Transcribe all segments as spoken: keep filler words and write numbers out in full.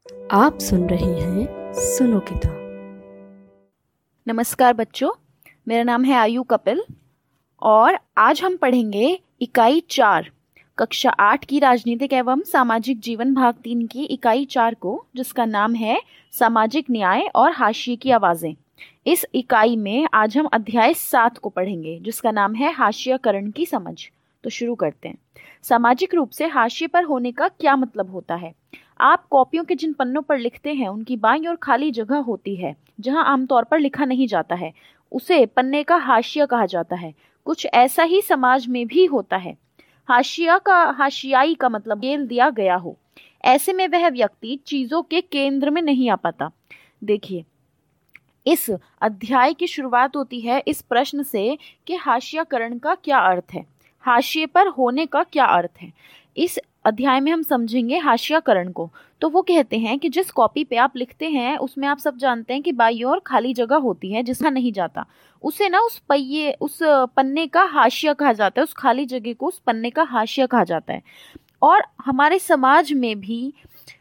आप सुन रहे हैं सुनो किताब। नमस्कार बच्चों, मेरा नाम है आयु कपिल और आज हम पढ़ेंगे इकाई चार कक्षा आठ की राजनीतिक एवं सामाजिक जीवन भाग तीन की इकाई चार को, जिसका नाम है सामाजिक न्याय और हाशिए की आवाजें। इस इकाई में आज हम अध्याय सात को पढ़ेंगे, जिसका नाम है हाशियाकरण की समझ। तो शुरू करते हैं। सामाजिक रूप से हाशिए पर होने का क्या मतलब होता है? आप कॉपियों के जिन पन्नों पर लिखते हैं उनकी बाईं ओर खाली जगह होती है जहां आमतौर पर लिखा नहीं जाता है, उसे पन्ने का हाशिया कहा जाता है। कुछ ऐसा ही समाज में भी होता है। हाशिया का हाशियाई का मतलब गेल दिया गया हो। ऐसे में वह व्यक्ति चीजों के केंद्र में नहीं आ पाता। देखिए, इस अध्याय की शुरुआत होती है इस प्रश्न से कि हाशियाकरण का क्या अर्थ है, हाशिए पर होने का क्या अर्थ है। इस अध्याय में हम समझेंगे हाशियाकरण को। तो वो कहते हैं कि जिस कॉपी पे आप लिखते हैं उसमें आप सब जानते हैं कि बाईं ओर खाली जगह होती है जिसका नहीं जाता, उसे ना उस पहिए उस पन्ने का हाशिया कहा जाता है। उस खाली जगह को उस पन्ने का हाशिया कहा जाता है। और हमारे समाज में भी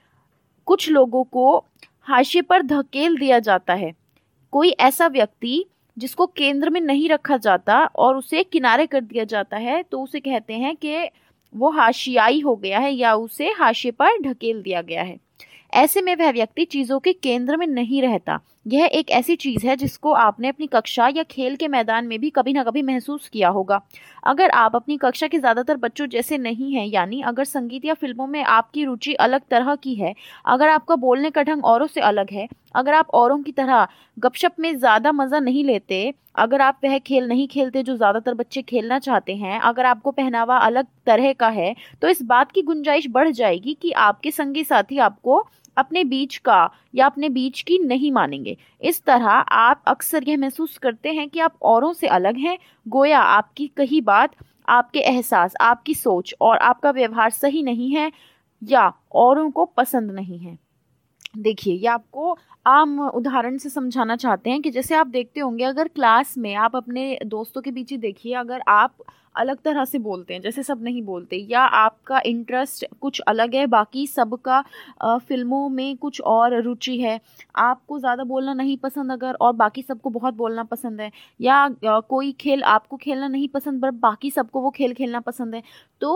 कुछ लोगों को हाशिए पर धकेल दिया जाता है। कोई ऐसा व्यक्ति जिसको केंद्र में नहीं रखा जाता और उसे किनारे कर दिया जाता है, तो उसे कहते हैं कि वो हाशियाई हो गया है या उसे हाशिए पर ढकेल दिया गया है। ऐसे में वह व्यक्ति चीजों के केंद्र में नहीं रहता। यह एक ऐसी चीज है जिसको आपने अपनी कक्षा या खेल के मैदान में भी कभी ना कभी महसूस किया होगा। अगर आप अपनी कक्षा के ज्यादातर बच्चों जैसे नहीं हैं, यानी अगर संगीत या फिल्मों में आपकी रुचि अलग तरह की है, अगर आपका बोलने का ढंग औरों से अलग है, अगर आप औरों की तरह गपशप में ज्यादा मजा नहीं लेते, अगर आप वह खेल नहीं खेलते जो ज्यादातर बच्चे खेलना चाहते हैं, अगर आपको पहनावा अलग तरह का है, तो इस बात की गुंजाइश बढ़ जाएगी कि आपके संगी साथी आपको अपने बीच का या अपने बीच की नहीं मानेंगे। इस तरह आप अक्सर यह महसूस करते हैं कि आप औरों से अलग हैं, गोया आपकी कही बात, आपके एहसास, आपकी सोच और आपका व्यवहार सही नहीं है या औरों को पसंद नहीं है। देखिए, ये आपको आम उदाहरण से समझाना चाहते हैं कि जैसे आप देखते होंगे, अगर क्लास में आप अपने दोस्तों के बीच ही देखिए, अगर आप अलग तरह से बोलते हैं, जैसे सब नहीं बोलते, या आपका इंटरेस्ट कुछ अलग है, बाकी सबका अ, फिल्मों में कुछ और रुचि है, आपको ज़्यादा बोलना नहीं पसंद अगर और बाकी सबको बहुत बोलना पसंद है, या अ, कोई खेल आपको खेलना नहीं पसंद पर बाकी सबको वो खेल खेलना पसंद है, तो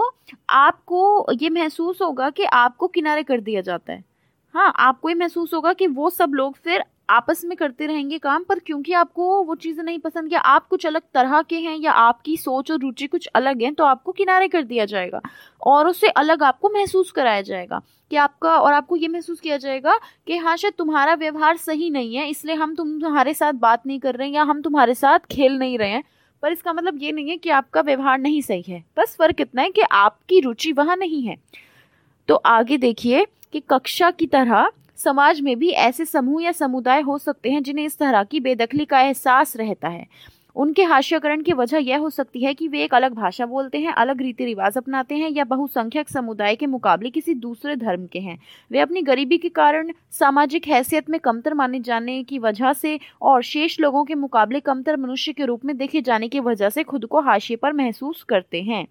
आपको ये महसूस होगा कि आपको किनारे कर दिया जाता है। हाँ, आपको ये महसूस होगा कि वो सब लोग फिर आपस में करते रहेंगे काम, पर क्योंकि आपको वो चीज़ें नहीं पसंद या आप कुछ अलग तरह के हैं या आपकी सोच और रुचि कुछ अलग है, तो आपको किनारे कर दिया जाएगा और उससे अलग आपको महसूस कराया जाएगा कि आपका, और आपको ये महसूस किया जाएगा कि हाँ, शायद तुम्हारा व्यवहार सही नहीं है, इसलिए हम तुम्हारे साथ बात नहीं कर रहे हैं या हम तुम्हारे साथ खेल नहीं रहे हैं। पर इसका मतलब ये नहीं है कि आपका व्यवहार नहीं सही है, बस फर्क इतना है कि आपकी रुचि वहाँ नहीं है। तो आगे देखिए कि कक्षा की तरह समाज में भी ऐसे समूह या समुदाय हो सकते हैं जिन्हें इस तरह की बेदखली का एहसास रहता है। उनके हाशियाकरण की वजह यह हो सकती है कि वे एक अलग भाषा बोलते हैं, अलग रीति रिवाज अपनाते हैं या बहुसंख्यक समुदाय के मुकाबले किसी दूसरे धर्म के हैं। वे अपनी गरीबी के कारण, सामाजिक हैसियत में कमतर माने जाने की वजह से और शेष लोगों के मुकाबले कमतर मनुष्य के रूप में देखे जाने की वजह से खुद को हाशिए पर महसूस करते हैं।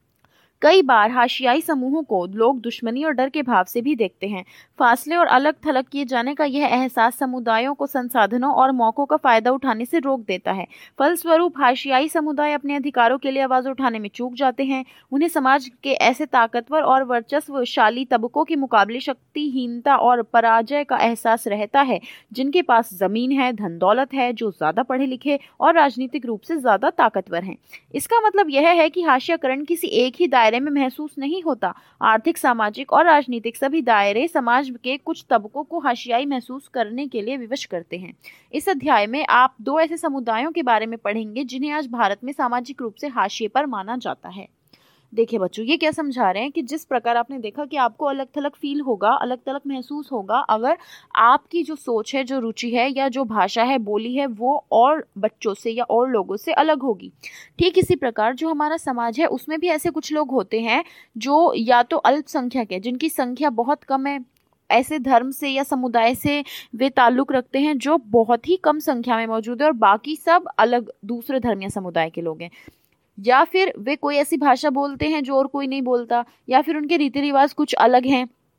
कई बार हाशियाई समूहों को लोग दुश्मनी और डर के भाव से भी देखते हैं। फासले और अलग थलग किए जाने का यह एहसास समुदायों को संसाधनों और मौकों का फायदा उठाने से रोक देता है। फलस्वरूप हाशियाई समुदाय अपने अधिकारों के लिए आवाज उठाने में चूक जाते हैं। उन्हें समाज के ऐसे ताकतवर और वर्चस्वशाली तबकों के मुकाबले शक्तिहीनता और पराजय का एहसास रहता है, जिनके पास जमीन है, धन दौलत है, जो ज्यादा पढ़े लिखे और राजनीतिक रूप से ज्यादा ताकतवर हैं। इसका मतलब यह है कि हाशियाकरण किसी एक ही दायरे में महसूस नहीं होता। आर्थिक, सामाजिक और राजनीतिक सभी दायरे समाज के कुछ तबकों को हाशियाई महसूस करने के लिए विवश करते हैं। इस अध्याय में आप दो ऐसे समुदायों के बारे में पढ़ेंगे जिन्हें आज भारत में सामाजिक रूप से हाशिए पर माना जाता है। देखिए बच्चों, ये क्या समझा रहे हैं कि जिस प्रकार आपने देखा कि आपको अलग थलग फील होगा, अलग थलग महसूस होगा अगर आपकी जो सोच है, जो रुचि है या जो भाषा है, बोली है, वो और बच्चों से या और लोगों से अलग होगी। ठीक इसी प्रकार जो हमारा समाज है उसमें भी ऐसे कुछ लोग होते हैं जो या तो अल्पसंख्यक है, जिनकी संख्या बहुत कम है, ऐसे धर्म से या समुदाय से वे ताल्लुक रखते हैं जो बहुत ही कम संख्या में मौजूद है और बाकी सब अलग दूसरे धर्म या समुदाय के लोग हैं, या फिर वे कोई ऐसी भाषा बोलते हैं जो और कोई नहीं बोलता, या फिर उनके रीति रिवाज कुछ अलग हैं।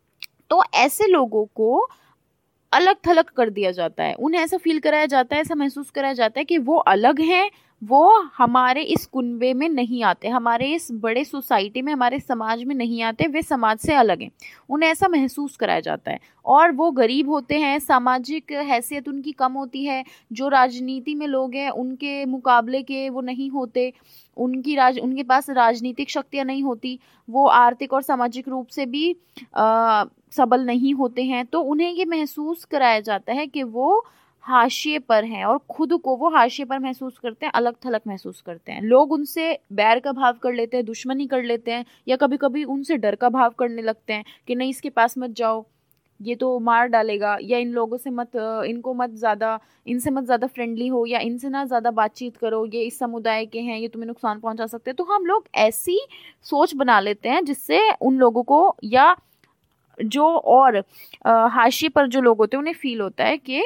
तो ऐसे लोगों को अलग थलग कर दिया जाता है, उन्हें ऐसा फील कराया जाता है, ऐसा महसूस कराया जाता है कि वो अलग हैं, वो हमारे इस कुनबे में नहीं आते, हमारे इस बड़े सोसाइटी में, हमारे समाज में नहीं आते, वे समाज से अलग हैं, उन्हें ऐसा महसूस कराया जाता है। और वो गरीब होते हैं, सामाजिक हैसियत उनकी कम होती है, जो राजनीति में लोग हैं उनके मुकाबले के वो नहीं होते, उनकी राज उनके पास राजनीतिक शक्तियाँ नहीं होती, वो आर्थिक और सामाजिक रूप से भी आ, सबल नहीं होते हैं। तो उन्हें ये महसूस कराया जाता है कि वो हाशिए पर हैं और खुद को वो हाशिए पर महसूस करते हैं, अलग थलग महसूस करते हैं। लोग उनसे बैर का भाव कर लेते हैं, दुश्मनी कर लेते हैं, या कभी कभी उनसे डर का भाव करने लगते हैं कि नहीं इसके पास मत जाओ, ये तो मार डालेगा, या इन लोगों से मत इनको मत ज़्यादा इनसे मत ज़्यादा फ्रेंडली हो, या इनसे ना ज़्यादा बातचीत करो, ये इस समुदाय के हैं, ये तुम्हें नुकसान पहुंचा सकते हैं। तो हम लोग ऐसी सोच बना लेते हैं जिससे उन लोगों को, या जो और हाशिए पर जो लोग होते हैं उन्हें फील होता है कि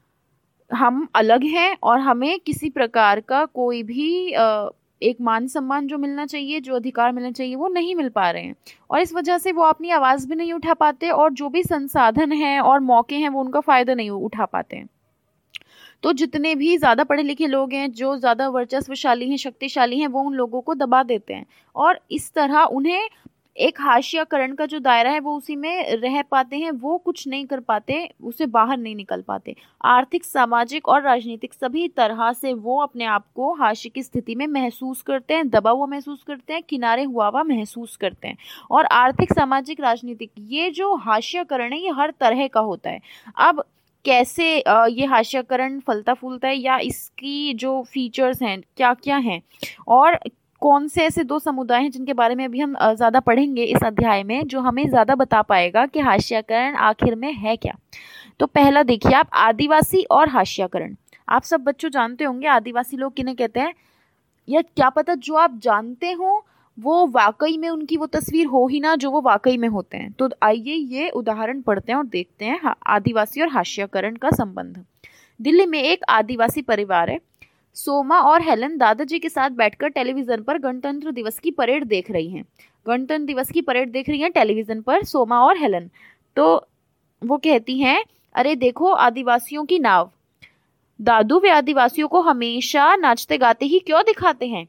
हम अलग हैं और हमें किसी प्रकार का कोई भी एक मान सम्मान जो मिलना चाहिए, जो अधिकार मिलना चाहिए, वो नहीं मिल पा रहे हैं। और इस वजह से वो अपनी आवाज़ भी नहीं उठा पाते और जो भी संसाधन हैं और मौके हैं वो उनका फ़ायदा नहीं उठा पाते हैं। तो जितने भी ज़्यादा पढ़े लिखे लोग हैं, जो ज़्यादा वर्चस्वशाली हैं, शक्तिशाली हैं, वो उन लोगों को दबा देते हैं और इस तरह उन्हें एक हाशियाकरण का जो दायरा है वो उसी में रह पाते हैं, वो कुछ नहीं कर पाते, उसे बाहर नहीं निकल पाते। आर्थिक, सामाजिक और राजनीतिक सभी तरह से वो अपने आप को हाशिए की स्थिति में महसूस करते हैं, दबा हुआ महसूस करते हैं, किनारे हुआ हुआ महसूस करते हैं। और आर्थिक, सामाजिक, राजनीतिक ये जो हाशियाकरण है ये हर तरह का होता है। अब कैसे ये हाशियाकरण फलता फूलता है, या इसकी जो फीचर्स हैं क्या क्या हैं, और कौन से ऐसे दो समुदाय हैं जिनके बारे में अभी हम ज़्यादा पढ़ेंगे इस अध्याय में, जो हमें ज़्यादा बता पाएगा कि हाशियाकरण आखिर में है क्या। तो पहला देखिए आप, आदिवासी और हाशियाकरण। आप सब बच्चों जानते होंगे आदिवासी लोग किन्हें कहते हैं, या क्या पता जो आप जानते हो वो वाकई में उनकी वो तस्वीर हो ही ना जो वो वाकई में होते हैं। तो आइए ये उदाहरण पढ़ते हैं और देखते हैं आदिवासी और हाशियाकरण का संबंध। दिल्ली में एक आदिवासी परिवार है। सोमा और हेलन दादाजी के साथ बैठकर टेलीविजन पर गणतंत्र दिवस की परेड देख रही हैं। गणतंत्र दिवस की परेड देख रही हैं टेलीविजन पर सोमा और हेलन। तो वो कहती हैं, अरे देखो आदिवासियों की नाव। दादू वे आदिवासियों को हमेशा नाचते गाते ही क्यों दिखाते हैं?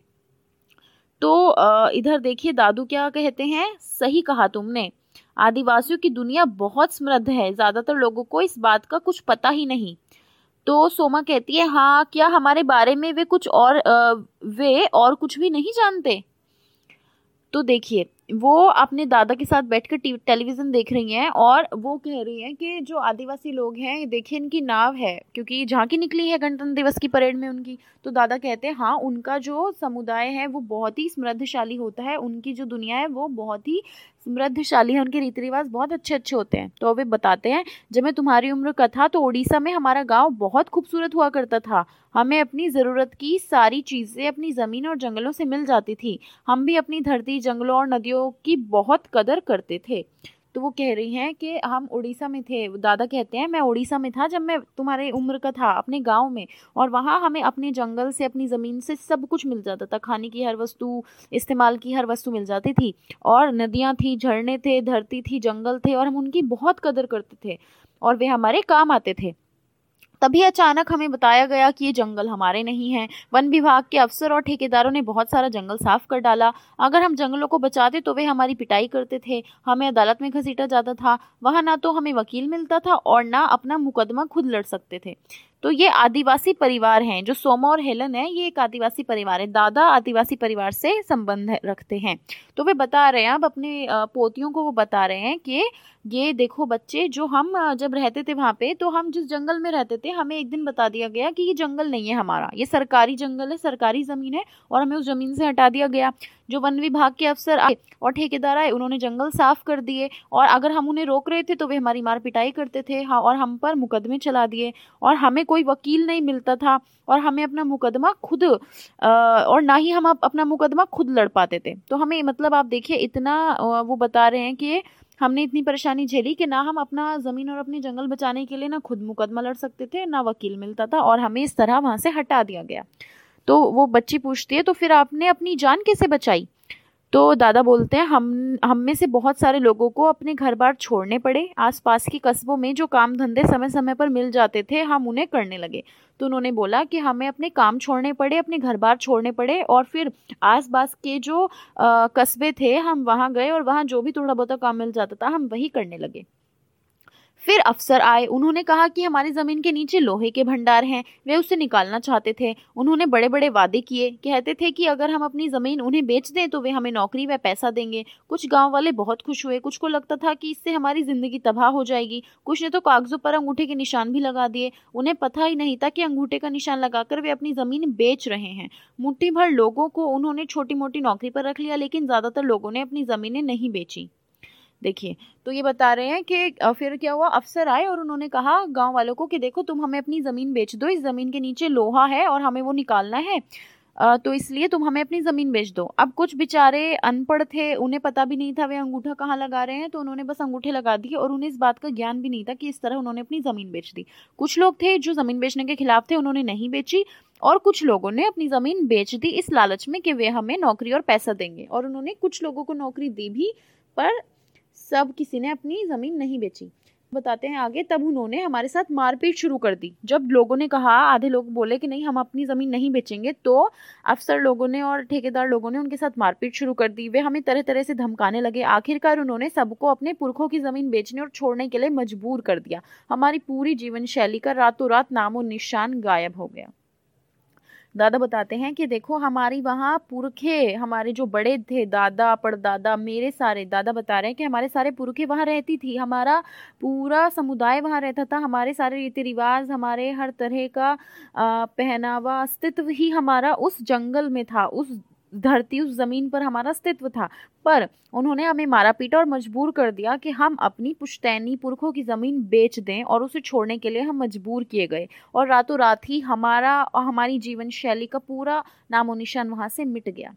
तो इधर देखिए दादू क्या कहते हैं, सही कहा तुमने, आदिवासियों की दुनिया बहुत समृद्ध है, ज्यादातर लोगों को इस बात का कुछ पता ही नहीं। तो सोमा कहती है, हाँ क्या हमारे बारे में वे कुछ और आ, वे और कुछ भी नहीं जानते? तो देखिए वो अपने दादा के साथ बैठकर टेलीविजन देख रही हैं और वो कह रही हैं कि जो आदिवासी लोग हैं देखिए इनकी नाव है, क्योंकि झांकी निकली है गणतंत्र दिवस की परेड में उनकी। तो दादा कहते हैं हाँ उनका जो समुदाय है वो बहुत ही समृद्धशाली होता है, उनकी जो दुनिया है वो बहुत ही समृद्धशाली है, उनके रीति रिवाज बहुत अच्छे अच्छे होते हैं। तो वे बताते हैं, जब मैं तुम्हारी उम्र का था तो उड़ीसा में हमारा गांव बहुत खूबसूरत हुआ करता था, हमें अपनी ज़रूरत की सारी चीज़ें अपनी ज़मीन और जंगलों से मिल जाती थी, हम भी अपनी धरती, जंगलों और नदियों की बहुत कदर करते थे। तो वो कह रही हैं कि हम उड़ीसा में थे, दादा कहते हैं मैं उड़ीसा में था जब मैं तुम्हारे उम्र का था, अपने गांव में, और वहाँ हमें अपने जंगल से, अपनी ज़मीन से सब कुछ मिल जाता था, खाने की हर वस्तु, इस्तेमाल की हर वस्तु मिल जाती थी, और नदियाँ थी, झरने थे, धरती थी, जंगल थे, और हम उनकी बहुत कदर करते थे और वे हमारे काम आते थे। तभी अचानक हमें बताया गया कि ये जंगल हमारे नहीं हैं। वन विभाग के अफसर और ठेकेदारों ने बहुत सारा जंगल साफ कर डाला। अगर हम जंगलों को बचाते तो वे हमारी पिटाई करते थे, हमें अदालत में घसीटा जाता था, वहाँ ना तो हमें वकील मिलता था और ना अपना मुकदमा खुद लड़ सकते थे। तो ये आदिवासी परिवार हैं, जो सोमा और हेलन है, ये एक आदिवासी परिवार है। दादा आदिवासी परिवार से संबंध रखते हैं। तो वे बता रहे हैं, अब अपने पोतियों को वो बता रहे हैं कि ये देखो बच्चे, जो हम जब रहते थे वहाँ पे, तो हम जिस जंगल में रहते थे हमें एक दिन बता दिया गया कि ये जंगल नहीं है हमारा, ये सरकारी जंगल है, सरकारी ज़मीन है, और हमें उस ज़मीन से हटा दिया गया। जो वन विभाग के अफसर आए और ठेकेदार आए, उन्होंने जंगल साफ कर दिए, और अगर हम उन्हें रोक रहे थे तो वे हमारी मार पिटाई करते थे, हाँ, और हम पर मुकदमे चला दिए, और हमें कोई वकील नहीं मिलता था, और हमें अपना मुकदमा खुद आ, और ना ही हम अपना मुकदमा खुद लड़ पाते थे। तो हमें, मतलब आप देखिए इतना वो बता रहे हैं कि हमने इतनी परेशानी झेली कि ना हम अपना ज़मीन और अपने जंगल बचाने के लिए ना खुद मुकदमा लड़ सकते थे, ना वकील मिलता था, और हमें इस तरह वहाँ से हटा दिया गया। तो वो बच्ची पूछती है, तो फिर आपने अपनी जान कैसे बचाई? तो दादा बोलते हैं हम हम में से बहुत सारे लोगों को अपने घर बार छोड़ने पड़े। आसपास के कस्बों में जो काम धंधे समय समय पर मिल जाते थे हम उन्हें करने लगे। तो उन्होंने बोला कि हमें अपने काम छोड़ने पड़े, अपने घर बार छोड़ने पड़े, और फिर आसपास के जो आ, कस्बे थे हम वहाँ गए और वहाँ जो भी थोड़ा बहुत काम मिल जाता था हम वही करने लगे। फिर अफसर आए, उन्होंने कहा कि हमारी ज़मीन के नीचे लोहे के भंडार हैं, वे उसे निकालना चाहते थे। उन्होंने बड़े बड़े वादे किए, कहते थे कि अगर हम अपनी ज़मीन उन्हें बेच दें तो वे हमें नौकरी व पैसा देंगे। कुछ गांव वाले बहुत खुश हुए, कुछ को लगता था कि इससे हमारी ज़िंदगी तबाह हो जाएगी। कुछ ने तो कागज़ों पर अंगूठे के निशान भी लगा दिए। उन्हें पता ही नहीं था कि अंगूठे का निशान लगाकर वे अपनी ज़मीन बेच रहे हैं। मुट्ठी भर लोगों को उन्होंने छोटी मोटी नौकरी पर रख लिया, लेकिन ज़्यादातर लोगों ने अपनी ज़मीनें नहीं बेची। देखिए, तो ये बता रहे हैं कि फिर क्या हुआ, अफसर आए और उन्होंने कहा गांव वालों को कि देखो तुम हमें अपनी ज़मीन बेच दो, इस ज़मीन के नीचे लोहा है और हमें वो निकालना है, तो इसलिए तुम हमें अपनी ज़मीन बेच दो। अब कुछ बेचारे अनपढ़ थे, उन्हें पता भी नहीं था वे अंगूठा कहाँ लगा रहे हैं, तो उन्होंने बस अंगूठे लगा दिए और उन्हें इस बात का ज्ञान भी नहीं था कि इस तरह उन्होंने अपनी ज़मीन बेच दी। कुछ लोग थे जो ज़मीन बेचने के खिलाफ थे, उन्होंने नहीं बेची, और कुछ लोगों ने अपनी ज़मीन बेच दी इस लालच में कि वे हमें नौकरी और पैसा देंगे, और उन्होंने कुछ लोगों को नौकरी दी भी, पर सब किसी ने अपनी ज़मीन नहीं बेची। बताते हैं आगे, तब उन्होंने हमारे साथ मारपीट शुरू कर दी। जब लोगों ने कहा, आधे लोग बोले कि नहीं हम अपनी ज़मीन नहीं बेचेंगे, तो अफसर लोगों ने और ठेकेदार लोगों ने उनके साथ मारपीट शुरू कर दी। वे हमें तरह तरह से धमकाने लगे। आखिरकार उन्होंने सबको अपने पुरखों की ज़मीन बेचने और छोड़ने के लिए मजबूर कर दिया। हमारी पूरी जीवन शैली का रातों रात नामो निशान गायब हो गया। दादा बताते हैं कि देखो हमारी वहाँ पुरखे, हमारे जो बड़े थे, दादा परदादा, मेरे सारे दादा बता रहे हैं कि हमारे सारे पुरखे वहाँ रहती थी, हमारा पूरा समुदाय वहाँ रहता था, हमारे सारे रीति रिवाज, हमारे हर तरह का आ, पहनावा, अस्तित्व ही हमारा उस जंगल में था, उस धरती, उस ज़मीन पर हमारा अस्तित्व था। पर उन्होंने हमें मारा पीटा और मजबूर कर दिया कि हम अपनी पुश्तैनी पुरखों की ज़मीन बेच दें, और उसे छोड़ने के लिए हम मजबूर किए गए, और रातों रात ही हमारा और हमारी जीवन शैली का पूरा नामो निशान वहाँ से मिट गया।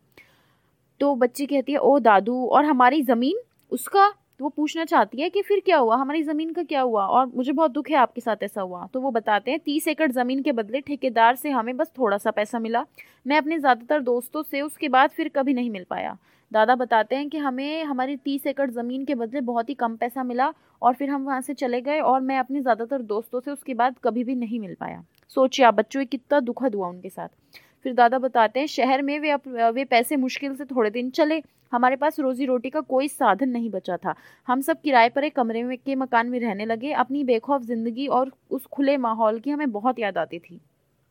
तो बच्ची कहती है, ओ दादू, और हमारी ज़मीन, उसका तो वो पूछना चाहती है कि फिर क्या हुआ, हमारी ज़मीन का क्या हुआ, और मुझे बहुत दुख है आपके साथ ऐसा हुआ। तो वो बताते हैं, तीस एकड़ ज़मीन के बदले ठेकेदार से हमें बस थोड़ा सा पैसा मिला। मैं अपने ज़्यादातर दोस्तों से उसके बाद फिर कभी नहीं मिल पाया। दादा बताते हैं कि हमें हमारी तीस एकड़ ज़मीन के बदले बहुत ही कम पैसा मिला, और फिर हम वहाँ से चले गए, और मैं अपने ज़्यादातर दोस्तों से उसके बाद कभी भी नहीं मिल पाया। सोचिए आप बच्चों, कितना दुखद हुआ उनके साथ। फिर दादा बताते हैं, शहर में वे वे पैसे मुश्किल से थोड़े दिन चले। हमारे पास रोजी रोटी का कोई साधन नहीं बचा था। हम सब किराए पर एक कमरे में के मकान में रहने लगे। अपनी बेखौफ जिंदगी और उस खुले माहौल की हमें बहुत याद आती थी।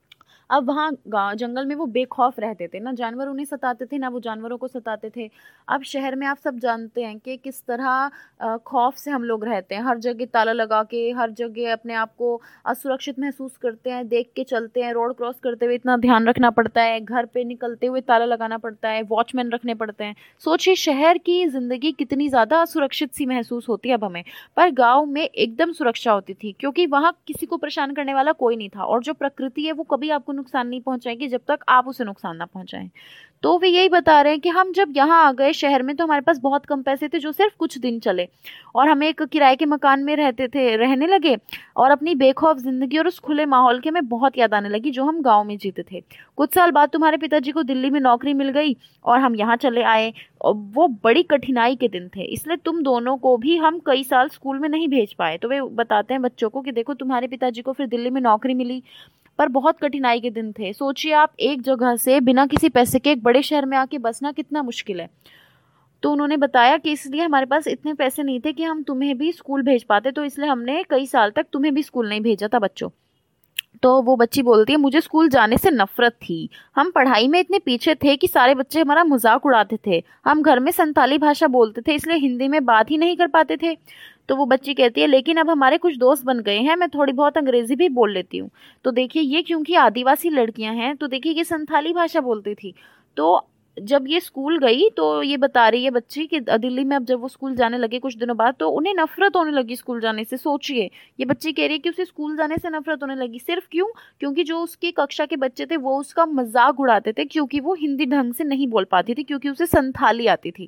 अब वहाँ गाँव जंगल में वो बेखौफ रहते थे, ना जानवर उन्हें सताते थे, ना वो जानवरों को सताते थे। अब शहर में आप सब जानते हैं कि किस तरह खौफ से हम लोग रहते हैं, हर जगह ताला लगा के, हर जगह अपने आप को असुरक्षित महसूस करते हैं, देख के चलते हैं, रोड क्रॉस करते हुए इतना ध्यान रखना पड़ता है, घर पे निकलते हुए ताला लगाना पड़ता है, वॉचमैन रखने पड़ते हैं। सोचिए शहर की ज़िंदगी कितनी ज़्यादा असुरक्षित सी महसूस होती है अब हमें, पर गाँव में एकदम सुरक्षा होती थी, क्योंकि वहाँ किसी को परेशान करने वाला कोई नहीं था, और जो प्रकृति है वो कभी आपको नुकसान नहीं पहुंचाएगी जब तक आप उसे नुकसान ना पहुंचाएं। तो वे यही बता रहे हैं कि हम जब यहाँ आ गए शहर में, तो हमारे पास बहुत कम पैसे थे जो सिर्फ कुछ दिन चले, और हम एक किराए के मकान में रहते थे, रहने लगे, और अपनी बेखौफ जिंदगी और उस खुले माहौल की हमें बहुत याद आने लगी जो हम गांव में जीते थे। कुछ साल बाद तुम्हारे पिताजी को दिल्ली में नौकरी मिल गई और हम यहाँ चले आए, और वो बड़ी कठिनाई के दिन थे, इसलिए तुम दोनों को भी हम कई साल स्कूल में नहीं भेज पाए। तो वे बताते हैं बच्चों को कि देखो तुम्हारे पिताजी को फिर दिल्ली में नौकरी मिली, पर बहुत कठिनाई के दिन थे। सोचिए आप एक जगह से बिना किसी पैसे के एक बड़े शहर में आके बसना कितना मुश्किल है। तो उन्होंने बताया कि इसलिए हमारे पास इतने पैसे नहीं थे कि हम तुम्हें भी स्कूल भेज पाते, तो इसलिए हमने कई साल तक तुम्हें भी स्कूल नहीं भेजा था बच्चों। तो वो बच्ची बोलती है, मुझे स्कूल जाने से नफरत थी। हम पढ़ाई में इतने पीछे थे कि सारे बच्चे हमारा मजाक उड़ाते थे। हम घर में संताली भाषा बोलते थे, इसलिए हिंदी में बात ही नहीं कर पाते थे। तो वो बच्ची कहती है, लेकिन अब हमारे कुछ दोस्त बन गए हैं, मैं थोड़ी बहुत अंग्रेजी भी बोल लेती हूँ। तो देखिए ये क्योंकि आदिवासी लड़कियां हैं, तो देखिए ये संथाली भाषा बोलती थी। तो जब ये स्कूल गई तो ये बता रही है बच्ची कि दिल्ली में अब जब वो स्कूल जाने लगे कुछ दिनों बाद, तो उन्हें नफरत होने लगी स्कूल जाने से। सोचिए ये बच्ची कह रही है कि उसे स्कूल जाने से नफरत होने लगी। सिर्फ क्यों? क्योंकि जो उसकी कक्षा के बच्चे थे वो उसका मजाक उड़ाते थे, क्योंकि वो हिंदी ढंग से नहीं बोल पाती थी, क्योंकि उसे संथाली आती थी।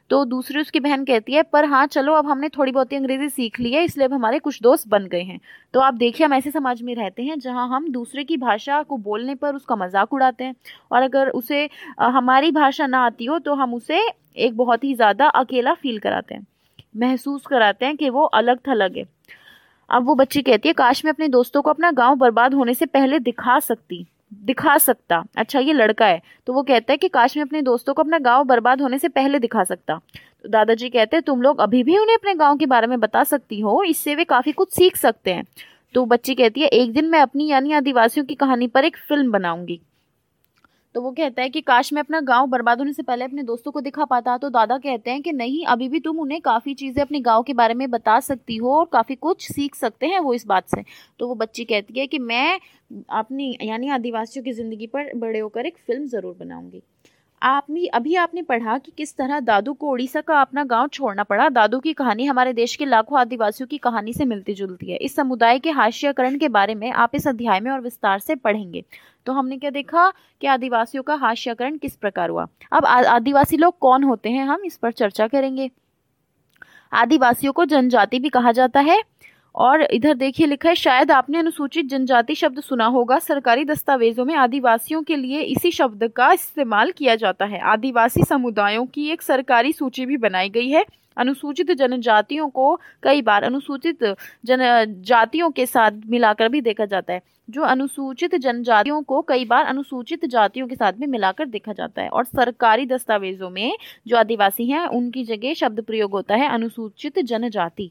तो दूसरी उसकी बहन कहती है पर हाँ चलो अब हमने थोड़ी बहुत अंग्रेजी सीख ली है इसलिए अब हमारे कुछ दोस्त बन गए हैं। तो आप देखिए हम ऐसे समाज में रहते हैं जहाँ हम दूसरे की भाषा को बोलने पर उसका मजाक उड़ाते हैं, और अगर उसे हमारी भाषा ना आती हो तो हम उसे एक बहुत ही ज़्यादा अकेला फील कराते हैं, महसूस कराते हैं कि वो अलग थलग है। अब वो बच्ची कहती है काश मैं अपने दोस्तों को अपना गांव बर्बाद होने से पहले दिखा सकती दिखा सकता अच्छा ये लड़का है, तो वो कहता है कि काश मैं अपने दोस्तों को अपना गांव बर्बाद होने से पहले दिखा सकता। तो दादाजी कहते हैं तुम लोग अभी भी उन्हें अपने गांव के बारे में बता सकती हो, इससे वे काफी कुछ सीख सकते हैं। तो बच्ची कहती है एक दिन मैं अपनी यानी आदिवासियों की कहानी पर एक फिल्म बनाऊंगी। तो वो कहता है कि काश मैं अपना गांव बर्बाद होने से पहले अपने दोस्तों को दिखा पाता। तो दादा कहते हैं कि नहीं, अभी भी तुम उन्हें काफ़ी चीज़ें अपने गांव के बारे में बता सकती हो और काफ़ी कुछ सीख सकते हैं वो इस बात से। तो वो बच्ची कहती है कि मैं अपनी यानी आदिवासियों की ज़िंदगी पर बड़े होकर एक फिल्म ज़रूर बनाऊंगी। आपने अभी आपने पढ़ा कि किस तरह दादू को उड़ीसा का अपना गांव छोड़ना पड़ा। दादू की कहानी हमारे देश के लाखों आदिवासियों की कहानी से मिलती जुलती है। इस समुदाय के हाशियाकरण के बारे में आप इस अध्याय में और विस्तार से पढ़ेंगे। तो हमने क्या देखा कि आदिवासियों का हाशियाकरण किस प्रकार हुआ। अब आदिवासी लोग कौन होते हैं हम इस पर चर्चा करेंगे। आदिवासियों को जनजाति भी कहा जाता है, और इधर देखिए लिखा है शायद आपने अनुसूचित जनजाति शब्द सुना होगा। सरकारी दस्तावेजों में आदिवासियों के लिए इसी शब्द का इस्तेमाल किया जाता है। आदिवासी समुदायों की एक सरकारी सूची भी बनाई गई है। अनुसूचित जनजातियों को कई बार अनुसूचित जनजातियों के साथ मिलाकर भी देखा जाता है जो अनुसूचित जनजातियों को कई बार अनुसूचित जातियों के साथ भी मिलाकर देखा जाता है। और सरकारी दस्तावेजों में जो आदिवासी हैं उनकी जगह शब्द प्रयोग होता है अनुसूचित जनजाति।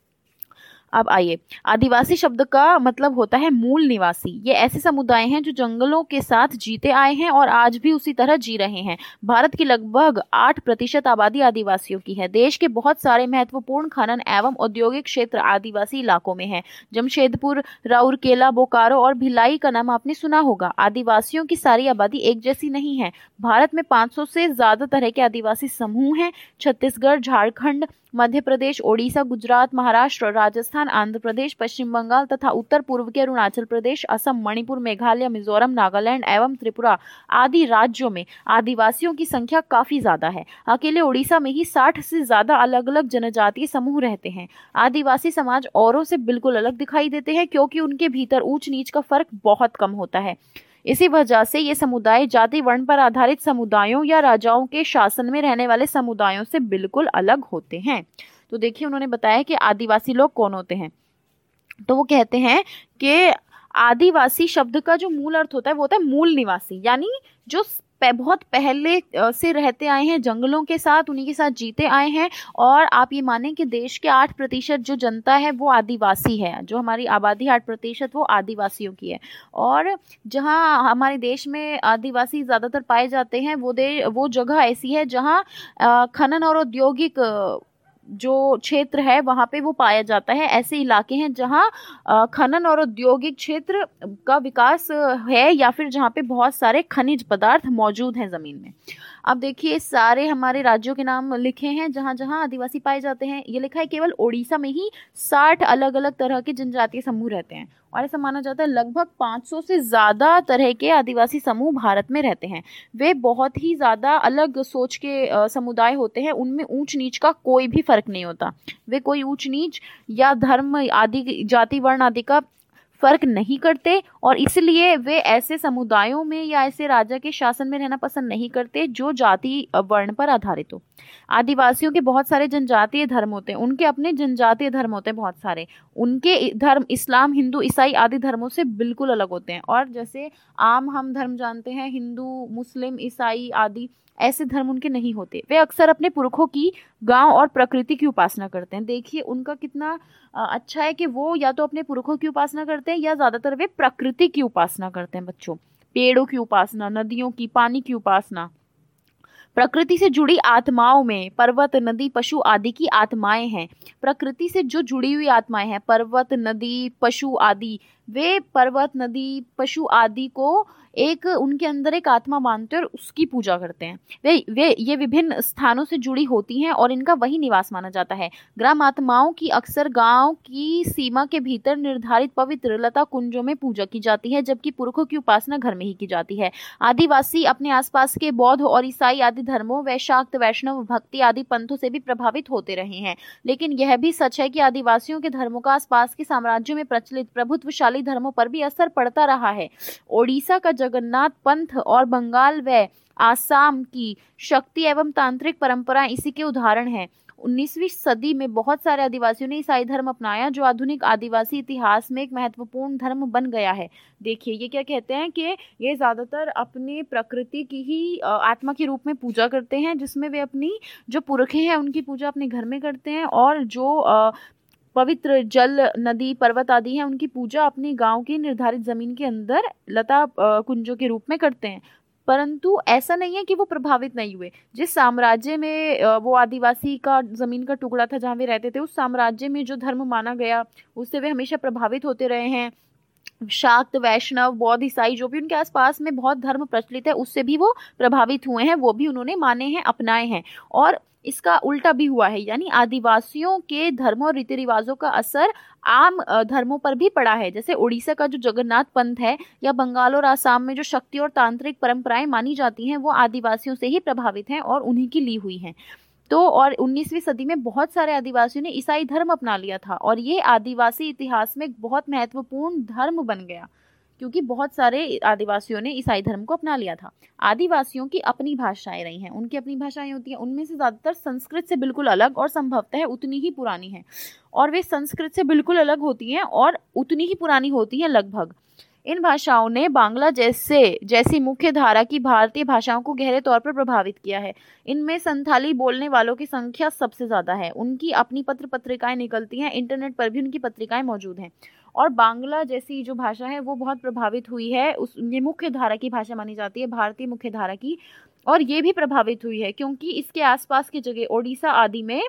अब आइए, आदिवासी शब्द का मतलब होता है मूल निवासी। ये ऐसे समुदाय हैं जो जंगलों के साथ जीते आए हैं और आज भी उसी तरह जी रहे हैं। भारत की लगभग आठ प्रतिशत आबादी आदिवासियों की है। देश के बहुत सारे महत्वपूर्ण खनन एवं औद्योगिक क्षेत्र आदिवासी इलाकों में हैं। जमशेदपुर, राउरकेला, बोकारो और भिलाई का नाम आपने सुना होगा। आदिवासियों की सारी आबादी एक जैसी नहीं है। भारत में पाँच सौ से ज्यादा तरह के आदिवासी समूह हैं। छत्तीसगढ़, झारखंड, मध्य प्रदेश, ओडिशा, गुजरात, महाराष्ट्र, राजस्थान, आंध्र प्रदेश, पश्चिम बंगाल तथा उत्तर पूर्व के अरुणाचल प्रदेश, असम, मणिपुर, मेघालय, मिजोरम, नागालैंड एवं त्रिपुरा आदि राज्यों में आदिवासियों की संख्या काफी ज्यादा है। अकेले ओडिशा में ही साठ से ज्यादा अलग अलग जनजातीय समूह रहते हैं। आदिवासी समाज औरों से बिल्कुल अलग दिखाई देते हैं क्योंकि उनके भीतर ऊंच नीच का फर्क बहुत कम होता है। इसी वजह से ये समुदाय जाति वर्ण पर आधारित समुदायों या राजाओं के शासन में रहने वाले समुदायों से बिल्कुल अलग होते हैं। तो देखिए उन्होंने बताया कि आदिवासी लोग कौन होते हैं। तो वो कहते हैं कि आदिवासी शब्द का जो मूल अर्थ होता है वो होता है मूल निवासी, यानी जो बहुत पहले से रहते आए हैं जंगलों के साथ, उन्हीं के साथ जीते आए हैं। और आप ये मानें कि देश के आठ प्रतिशत जो जनता है वो आदिवासी है। जो हमारी आबादी आठ प्रतिशत वो आदिवासियों की है। और जहाँ हमारे देश में आदिवासी ज़्यादातर पाए जाते हैं वो दे वो जगह ऐसी है जहाँ खनन और औद्योगिक जो क्षेत्र है वहाँ पे वो पाया जाता है। ऐसे इलाके हैं जहाँ खनन और औद्योगिक क्षेत्र का विकास है या फिर जहाँ पे बहुत सारे खनिज पदार्थ मौजूद हैं ज़मीन में। अब देखिए सारे हमारे राज्यों के नाम लिखे हैं जहाँ जहाँ आदिवासी पाए जाते हैं। ये लिखा है केवल ओडिशा में ही साठ अलग अलग तरह के जनजातीय समूह रहते हैं और ऐसा माना जाता है लगभग पाँच सौ से ज़्यादा तरह के आदिवासी समूह भारत में रहते हैं। वे बहुत ही ज़्यादा अलग सोच के समुदाय होते हैं। उनमें ऊंच नीच का कोई भी फर्क नहीं होता। वे कोई ऊंच नीच या धर्म आदि जाति वर्ण आदि का फर्क नहीं करते और इसलिए वे ऐसे समुदायों में या ऐसे राजा के शासन में रहना पसंद नहीं करते जो जाति वर्ण पर आधारित हो। आदिवासियों के बहुत सारे जनजातीय धर्म होते हैं। उनके अपने जनजातीय धर्म होते हैं बहुत सारे। उनके धर्म इस्लाम, हिंदू, ईसाई आदि धर्मों से बिल्कुल अलग होते हैं। और जैसे आम हम धर्म जानते हैं हिंदू, मुस्लिम, ईसाई आदि, ऐसे धर्म उनके नहीं होते। वे अक्सर अपने पुरखों की, गांव और प्रकृति की उपासना करते हैं। देखिए उनका कितना अच्छा है कि वो या तो अपने पुरखों की उपासना करते हैं या ज्यादातर वे प्रकृति की उपासना करते हैं। बच्चों, पेड़ों की उपासना, नदियों की, पानी की उपासना, प्रकृति से जुड़ी आत्माओं में पर्वत, नदी, पशु आदि की आत्माएं हैं। प्रकृति से जो जुड़ी हुई आत्माएं हैं, पर्वत, नदी, पशु आदि, वे पर्वत, नदी, पशु आदि को एक उनके अंदर एक आत्मा मानते हैं और उसकी पूजा करते हैं। वे वे ये विभिन्न स्थानों से जुड़ी होती हैं और इनका वही निवास माना जाता है। ग्राम आत्माओं की अक्सर गांव की सीमा के भीतर निर्धारित पवित्र लता कुंजों में पूजा की जाती है, जबकि पुरखों की उपासना घर में ही की जाती है। आदिवासी अपने आसपास के बौद्ध और ईसाई आदि धर्मों व शाक्त, वैष्णव, भक्ति आदि पंथों से भी प्रभावित होते रहे हैं। लेकिन यह भी सच है कि आदिवासियों के धर्मों का आसपास के साम्राज्यों में प्रचलित प्रभुत्वशाली धर्मों पर भी असर पड़ता रहा है। ओडिशा का जगन्नाथ पंथ और बंगाल व आसाम की शक्ति एवं तांत्रिक परंपराएं इसी के उदाहरण हैं। उन्नीसवीं सदी में बहुत सारे आदिवासियों ने ईसाई धर्म अपनाया, जो आधुनिक आदिवासी इतिहास में एक महत्वपूर्ण धर्म बन गया है। देखिए ये क्या कहते हैं कि ये ज़्यादातर अपने प्रकृति की ही आत्मा के रूप में पूजा करते हैं, जिसमें वे अपनी जो पुरखे हैं उनकी पूजा अपने घर में करते हैं, और जो पवित्र जल, नदी, पर्वत आदि हैं उनकी पूजा अपने गांव की निर्धारित जमीन के अंदर लता कुंजों के रूप में करते हैं। परंतु ऐसा नहीं है कि वो प्रभावित नहीं हुए। जिस साम्राज्य में वो आदिवासी का जमीन का टुकड़ा था जहाँ वे रहते थे, उस साम्राज्य में जो धर्म माना गया उससे वे हमेशा प्रभावित होते रहे हैं। शाक्त, वैष्णव, बौद्ध, ईसाई जो भी उनके आसपास में बहुत धर्म प्रचलित है उससे भी वो प्रभावित हुए हैं, वो भी उन्होंने माने हैं, अपनाए हैं। और इसका उल्टा भी हुआ है, यानी आदिवासियों के धर्म और रीति रिवाजों का असर आम धर्मों पर भी पड़ा है। जैसे उड़ीसा का जो जगन्नाथ पंथ है या बंगाल और आसाम में जो शक्ति और तांत्रिक परंपराएं मानी जाती हैं वो आदिवासियों से ही प्रभावित हैं और उन्हीं की ली हुई हैं। तो और उन्नीसवीं सदी में बहुत सारे आदिवासियों ने ईसाई धर्म अपना लिया था और ये आदिवासी इतिहास में एक बहुत महत्वपूर्ण धर्म बन गया, क्योंकि बहुत सारे आदिवासियों ने ईसाई धर्म को अपना लिया था। आदिवासियों की अपनी भाषाएं रही हैं, उनकी अपनी भाषाएं होती हैं, उनमें से ज़्यादातर संस्कृत से बिल्कुल अलग और संभवतः उतनी ही पुरानी हैं, और वे संस्कृत से बिल्कुल अलग होती हैं और उतनी ही पुरानी होती हैं लगभग। इन भाषाओं ने बांग्ला जैसे जैसी मुख्य धारा की भारतीय भाषाओं को गहरे तौर पर प्रभावित किया है। इनमें संथाली बोलने वालों की संख्या सबसे ज़्यादा है। उनकी अपनी पत्र पत्रिकाएं निकलती हैं, इंटरनेट पर भी उनकी पत्रिकाएं मौजूद हैं। और बांग्ला जैसी जो भाषा है वो बहुत प्रभावित हुई है, उस ये मुख्य धारा की भाषा मानी जाती है, भारतीय मुख्य धारा की, और ये भी प्रभावित हुई है क्योंकि इसके आसपास की जगह ओडिशा आदि में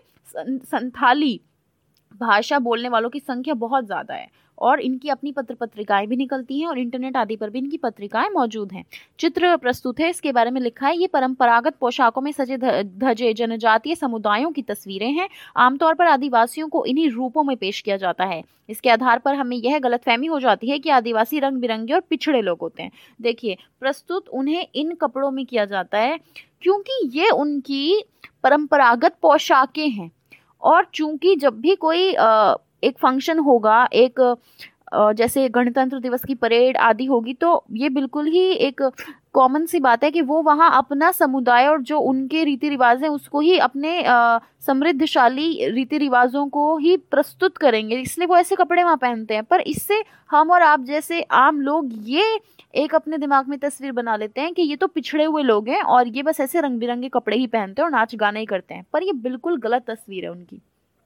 संथाली भाषा बोलने वालों की संख्या बहुत ज़्यादा है और इनकी अपनी पत्र पत्रिकाएं भी निकलती हैं और इंटरनेट आदि पर भी इनकी पत्रिकाएं मौजूद हैं। चित्र प्रस्तुत है, इसके बारे में लिखा है। ये परंपरागत पोशाकों में सजे धजे जनजातीय समुदायों की तस्वीरें हैं। आमतौर पर आदिवासियों को इन्हीं रूपों में पेश किया जाता है। इसके आधार पर हमें यह गलतफहमी हो जाती है कि आदिवासी रंग बिरंगे और पिछड़े लोग होते हैं। देखिए, प्रस्तुत उन्हें इन कपड़ों में किया जाता है क्योंकि ये उनकी परंपरागत पोशाकें हैं, और चूंकि जब भी कोई आ, एक फंक्शन होगा, एक जैसे गणतंत्र दिवस की परेड आदि होगी, तो ये बिल्कुल ही एक कॉमन सी बात है कि वो वहाँ अपना समुदाय और जो उनके रीति रिवाज हैं उसको ही, अपने समृद्धशाली रीति रिवाजों को ही प्रस्तुत करेंगे, इसलिए वो ऐसे कपड़े वहाँ पहनते हैं। पर इससे हम और आप जैसे आम लोग ये एक अपने दिमाग में तस्वीर बना लेते हैं कि ये तो पिछड़े हुए लोग हैं और ये बस ऐसे रंग बिरंगे कपड़े ही पहनते हैं और नाच गाना ही करते हैं, पर ये बिल्कुल गलत तस्वीर है उनकी।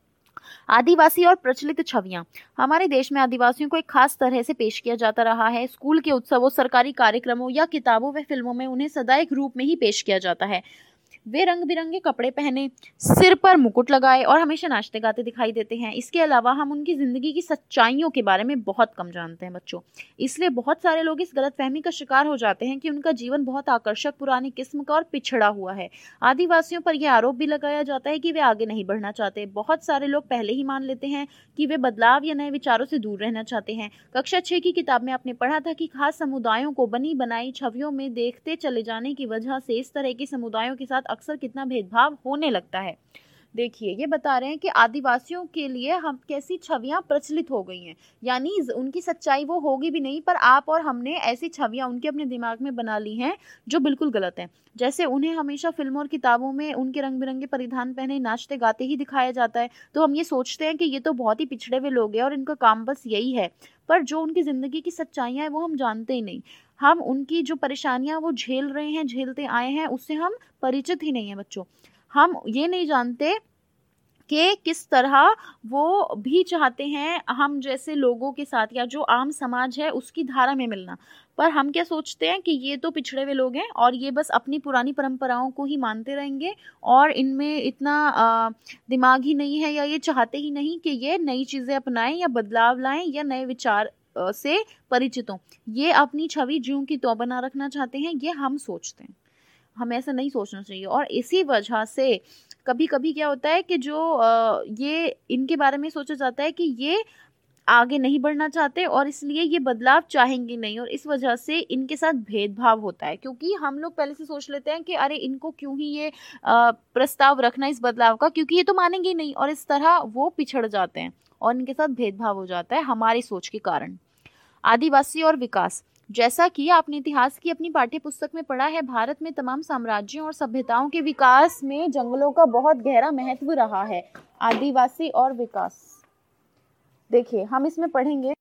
आदिवासी और प्रचलित छवियां। हमारे देश में आदिवासियों को एक खास तरह से पेश किया जाता रहा है। स्कूल के उत्सवों, सरकारी कार्यक्रमों या किताबों व फिल्मों में उन्हें सदा एक रूप में ही पेश किया जाता है। वे रंग बिरंगे कपड़े पहने, सिर पर मुकुट लगाए और हमेशा नाचते गाते दिखाई देते हैं। इसके अलावा हम उनकी जिंदगी की सच्चाइयों के बारे में बहुत कम जानते हैं बच्चों। इसलिए बहुत सारे लोग इस गलतफहमी का शिकार हो जाते हैं कि उनका जीवन बहुत आकर्षक, पुरानी किस्म का और पिछड़ा हुआ है। आदिवासियों पर यह आरोप भी लगाया जाता है कि वे आगे नहीं बढ़ना चाहते। बहुत सारे लोग पहले ही मान लेते हैं कि वे बदलाव या नए विचारों से दूर रहना चाहते हैं। कक्षा छह की किताब में आपने पढ़ा था कि खास समुदायों को बनी बनाई छवियों में देखते चले जाने की वजह से इस तरह के समुदायों के साथ अक्सर कितना भेदभाव होने लगता है। देखिए, ये बता रहे हैं कि आदिवासियों के लिए हम कैसी छवियां प्रचलित हो गई हैं, यानी उनकी सच्चाई वो होगी भी नहीं, पर आप और हमने ऐसी छवियां उनके अपने दिमाग में बना ली हैं जो बिल्कुल गलत हैं। जैसे उन्हें हमेशा फिल्मों और किताबों में उनके रंग बिरंगे परिधान पहने नाचते गाते ही दिखाया जाता है, तो हम ये सोचते हैं कि ये तो बहुत ही पिछड़े हुए लोग हैं और इनका काम बस यही है। पर जो उनकी ज़िंदगी की सच्चाइयाँ हैं वो हम जानते ही नहीं। हम उनकी जो परेशानियाँ वो झेल रहे हैं, झेलते आए हैं, उससे हम परिचित ही नहीं हैं बच्चों। हम ये नहीं जानते कि किस तरह वो भी चाहते हैं हम जैसे लोगों के साथ या जो आम समाज है उसकी धारा में मिलना। पर हम क्या सोचते हैं कि ये तो पिछड़े हुए लोग हैं और ये बस अपनी पुरानी परंपराओं को ही मानते रहेंगे और इनमें इतना आ, दिमाग ही नहीं है, या ये चाहते ही नहीं कि ये नई चीज़ें अपनाएं या बदलाव लाएं या नए विचार से परिचित हों। ये अपनी छवि ज्यों की त्यों बना रखना चाहते हैं, ये हम सोचते हैं। हमें ऐसा नहीं सोचना चाहिए। और इसी वजह से कभी कभी क्या होता है कि जो ये इनके बारे में सोचा जाता है कि ये आगे नहीं बढ़ना चाहते और इसलिए ये बदलाव चाहेंगे नहीं, और इस वजह से इनके साथ भेदभाव होता है। क्योंकि हम लोग पहले से सोच लेते हैं कि अरे इनको क्यों ही ये प्रस्ताव रखना इस बदलाव का, क्योंकि ये तो मानेंगे ही नहीं, और इस तरह वो पिछड़ जाते हैं और इनके साथ भेदभाव हो जाता है हमारी सोच के कारण। आदिवासी और विकास। जैसा कि आपने इतिहास की अपनी पाठ्य पुस्तक में पढ़ा है, भारत में तमाम साम्राज्यों और सभ्यताओं के विकास में जंगलों का बहुत गहरा महत्व रहा है। आदिवासी और विकास, देखिए हम इसमें पढ़ेंगे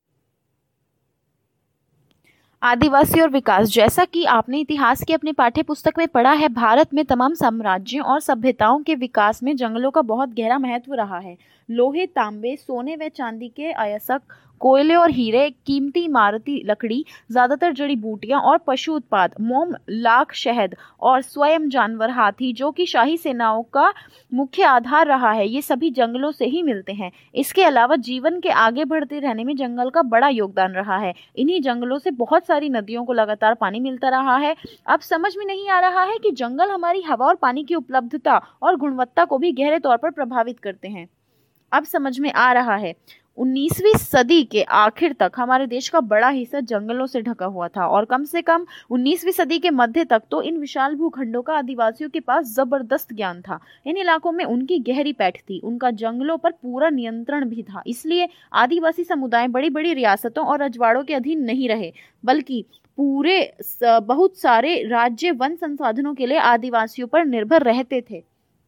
आदिवासी और विकास। जैसा कि आपने इतिहास की अपनी पाठ्य पुस्तक में पढ़ा है, भारत में तमाम साम्राज्यों और सभ्यताओं के विकास में जंगलों का बहुत गहरा महत्व रहा है। लोहे, तांबे, सोने व चांदी के अयस्क, कोयले और हीरे, कीमती इमारती लकड़ी, ज्यादातर जड़ी बूटियां और पशु उत्पाद, मोम, लाख, शहद और स्वयं जानवर, हाथी जो कि शाही सेनाओं का मुख्य आधार रहा है, ये सभी जंगलों से ही मिलते हैं। इसके अलावा जीवन के आगे बढ़ते रहने में जंगल का बड़ा योगदान रहा है। इन्हीं जंगलों से बहुत सारी नदियों को लगातार पानी मिलता रहा है। अब समझ में नहीं आ रहा है कि जंगल हमारी हवा और पानी की उपलब्धता और गुणवत्ता को भी गहरे तौर पर प्रभावित करते हैं। अब समझ में आ रहा है। उन्नीसवीं सदी के आखिर तक हमारे देश का बड़ा हिस्सा जंगलों से ढका हुआ था और कम से कम उन्नीसवीं सदी के मध्य तक तो इन विशाल भूखंडों का आदिवासियों के पास जबरदस्त ज्ञान था। इन इलाकों में उनकी गहरी पैठ थी, उनका जंगलों पर पूरा नियंत्रण भी था। इसलिए आदिवासी समुदाय बड़ी बड़ी रियासतों और रजवाड़ों के अधीन नहीं रहे, बल्कि पूरे बहुत सारे राज्य वन संसाधनों के लिए आदिवासियों पर निर्भर रहते थे।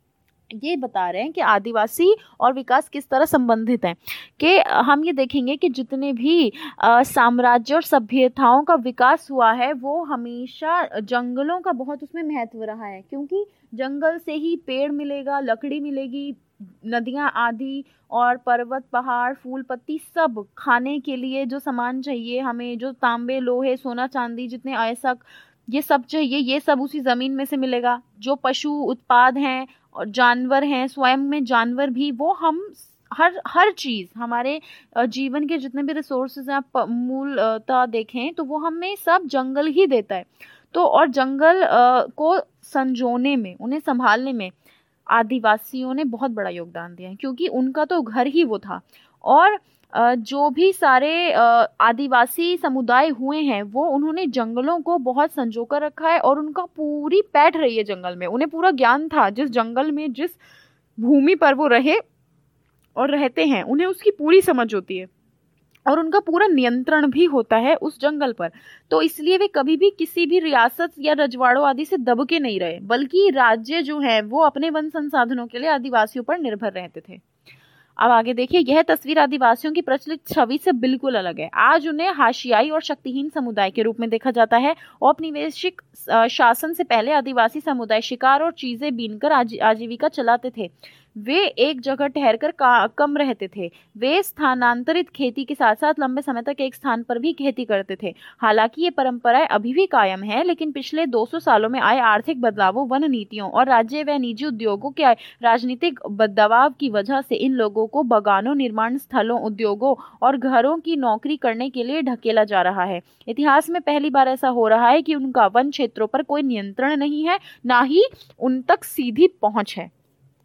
ये बता रहे हैं कि आदिवासी और विकास किस तरह संबंधित हैं, कि हम ये देखेंगे कि जितने भी साम्राज्य और सभ्यताओं का विकास हुआ है वो हमेशा जंगलों का बहुत उसमें महत्व रहा है, क्योंकि जंगल से ही पेड़ मिलेगा, लकड़ी मिलेगी, नदियां आदि और पर्वत, पहाड़, फूल, पत्ती, सब खाने के लिए जो सामान चाहिए हमें, जो तांबे, लोहे, सोना, चांदी, जितने अयस्क ये सब चाहिए, ये सब उसी जमीन में से मिलेगा। जो पशु उत्पाद हैं और जानवर हैं, स्वयं में जानवर भी, वो हम हर हर चीज़ हमारे जीवन के जितने भी रिसोर्सेज हैं, आप मूलतः देखें तो वो हमें सब जंगल ही देता है। तो और जंगल को संजोने में, उन्हें संभालने में आदिवासियों ने बहुत बड़ा योगदान दिया है, क्योंकि उनका तो घर ही वो था। और जो भी सारे आदिवासी समुदाय हुए हैं वो उन्होंने जंगलों को बहुत संजो कर रखा है और उनका पूरी पैठ रही है जंगल में। उन्हें पूरा ज्ञान था, जिस जंगल में, जिस भूमि पर वो रहे और रहते हैं, उन्हें उसकी पूरी समझ होती है और उनका पूरा नियंत्रण भी होता है उस जंगल पर। तो इसलिए वे कभी भी किसी भी रियासत या रजवाड़ों आदि से दब के नहीं रहे, बल्कि राज्य जो है वो अपने वन संसाधनों के लिए आदिवासियों पर निर्भर रहते थे। अब आगे देखिए, यह तस्वीर आदिवासियों की प्रचलित छवि से बिल्कुल अलग है। आज उन्हें हाशियाई और शक्तिहीन समुदाय के रूप में देखा जाता है। औपनिवेशिक शासन से पहले आदिवासी समुदाय शिकार और चीजें बीनकर आजीविका चलाते थे। वे एक जगह ठहरकर कम रहते थे। वे स्थानांतरित खेती के साथ साथ लंबे समय तक एक स्थान पर भी खेती करते थे। हालांकि ये परंपराएं अभी भी कायम है, लेकिन पिछले दो सौ सालों में आए आर्थिक बदलावों, वन नीतियों और राज्य व निजी उद्योगों के राजनीतिक दबाव की वजह से इन लोगों को बागानों, निर्माण स्थलों, उद्योगों और घरों की नौकरी करने के लिए ढकेला जा रहा है। इतिहास में पहली बार ऐसा हो रहा है कि उनका वन क्षेत्रों पर कोई नियंत्रण नहीं है, ना ही उन तक सीधी पहुंच है।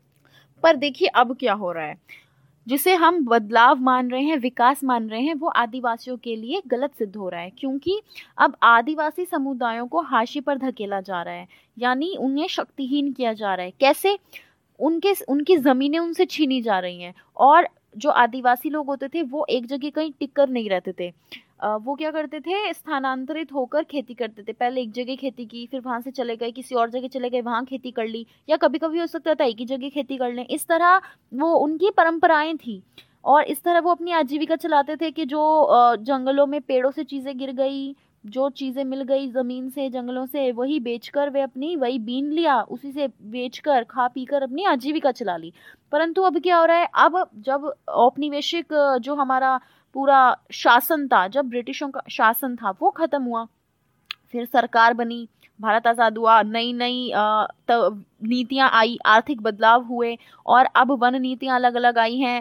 पर देखिए अब क्या हो रहा है, जिसे हम बदलाव मान रहे हैं, विकास मान रहे हैं, वो आदिवासियों के लिए गलत सिद्ध हो रहा है। क्योंकि अब आदिवासी समुदायों को हाशिए पर धकेला जा रहा है, यानी उन्हें शक्तिहीन किया जा रहा है। कैसे? उनके उनकी जमीनें उनसे छीनी जा रही हैं। और जो आदिवासी लोग होते थे वो एक जगह कहीं टिक कर नहीं रहते थे, वो क्या करते थे, स्थानांतरित होकर खेती करते थे। पहले एक जगह खेती की, फिर वहां से चले गए, किसी और जगह चले गए, वहां खेती कर ली, या कभी कभी हो सकता था एक ही जगह खेती कर लें। इस तरह वो उनकी परंपराएं थी और इस तरह वो अपनी आजीविका चलाते थे कि जो जंगलों में पेड़ों से चीजें गिर गई, जो चीजें मिल गई जमीन से, जंगलों से, वही बेचकर वे अपनी वही बीन लिया, उसी से बेचकर खा पीकर अपनी आजीविका चला ली। परंतु अब क्या हो रहा है, अब जब औपनिवेशिक जो हमारा पूरा शासन था, जब ब्रिटिशों का शासन था वो खत्म हुआ, फिर सरकार बनी, भारत आजाद हुआ, नई नई नीतियां आई, आर्थिक बदलाव हुए और अब वन नीतियां अलग अलग आई हैं,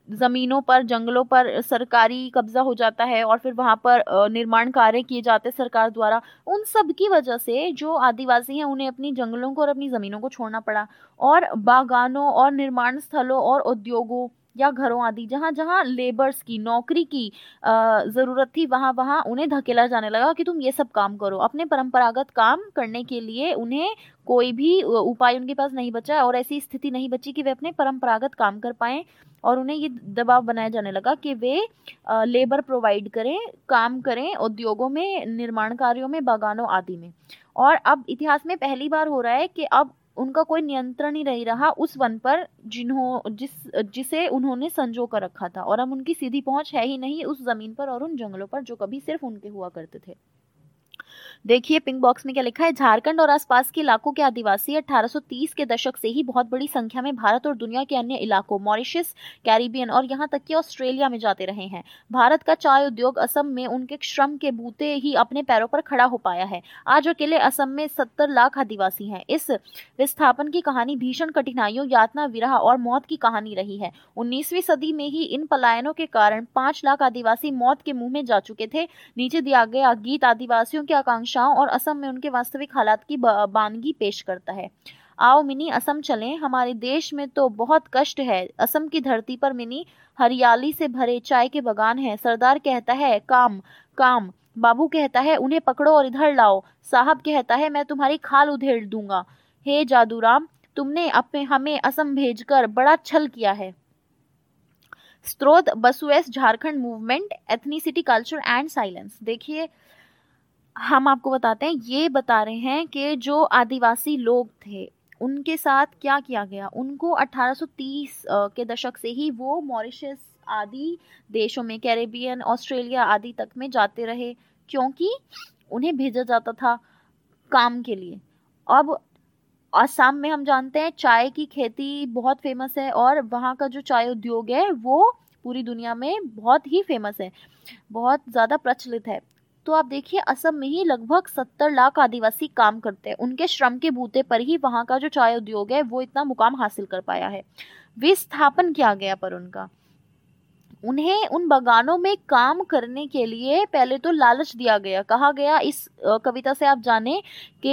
ज़मीनों पर, जंगलों पर सरकारी कब्जा हो जाता है और फिर वहाँ पर निर्माण कार्य किए जाते हैं सरकार द्वारा। उन सब की वजह से जो आदिवासी हैं उन्हें अपनी जंगलों को और अपनी ज़मीनों को छोड़ना पड़ा और बागानों और निर्माण स्थलों और उद्योगों या घरों आदि जहाँ जहाँ लेबर्स की, नौकरी की ज़रूरत थी, वहाँ वहाँ उन्हें धकेला जाने लगा कि तुम ये सब काम करो। अपने परंपरागत काम करने के लिए उन्हें कोई भी उपाय उनके पास नहीं बचा और ऐसी स्थिति नहीं बची कि वे अपने परंपरागत काम कर पाएं और उन्हें ये दबाव बनाया जाने लगा कि वे लेबर प्रोवाइड करें, काम करें उद्योगों में, निर्माण कार्यों में, बागानों आदि में। और अब इतिहास में पहली बार हो रहा है कि अब उनका कोई नियंत्रण ही नहीं रहा उस वन पर जिन्हों जिस जिसे उन्होंने संजो कर रखा था और अब उनकी सीधी पहुंच है ही नहीं उस जमीन पर और उन जंगलों पर जो कभी सिर्फ उनके हुआ करते थे। देखिए पिंक बॉक्स में क्या लिखा है। झारखंड और आसपास के इलाकों के आदिवासी अठारह सौ तीस के दशक से ही बहुत बड़ी संख्या में भारत और दुनिया के अन्य इलाकों, मॉरिशस, कैरिबियन और यहाँ तक कि ऑस्ट्रेलिया में जाते रहे हैं। भारत का चाय उद्योग असम में उनके श्रम के बूते ही अपने पैरों पर खड़ा हो पाया है। आज अकेले असम में सत्तर लाख आदिवासी हैं। इस विस्थापन की कहानी भीषण कठिनाइयों, यातना, विरह और मौत की कहानी रही है। उन्नीसवीं सदी में ही इन पलायनों के कारण पांच लाख आदिवासी मौत के मुंह में जा चुके थे। नीचे दिया गया गीत आदिवासियों की आकांक्षाओं और असम में उनके वास्तविक हालात की बानगी पेश करता है। आओ मिनी असम चलें, हमारे देश में तो बहुत कष्ट है। असम की धरती पर मिनी हरियाली से भरे चाय के बागान हैं। सरदार कहता है काम काम, बाबू कहता है उन्हें पकड़ो और इधर लाओ, साहब कहता है मैं तुम्हारी खाल उधेड़ दूंगा। हे जादूराम, तुमने अपने हमें असम भेजकर बड़ा छल किया है। स्त्रोत बसुएस Jharkhand movement, ethnicity, culture and silence. देखिए हम आपको बताते हैं, ये बता रहे हैं कि जो आदिवासी लोग थे उनके साथ क्या किया गया। उनको अठारह सौ तीस के दशक से ही वो मॉरिशस आदि देशों में, कैरेबियन, ऑस्ट्रेलिया आदि तक में जाते रहे क्योंकि उन्हें भेजा जाता था काम के लिए। अब असम में हम जानते हैं चाय की खेती बहुत फेमस है और वहाँ का जो चाय उद्योग है वो पूरी दुनिया में बहुत ही फेमस है, बहुत ज़्यादा प्रचलित है। तो आप देखिए असम में ही लगभग सत्तर लाख आदिवासी काम करते हैं। उनके श्रम के बूते पर ही वहाँ का जो चाय उद्योग है वो इतना मुकाम हासिल कर पाया है। विस्थापन किया गया पर उनका, उन्हें उन बागानों में काम करने के लिए पहले तो लालच दिया गया। कहा गया, इस कविता से आप जाने कि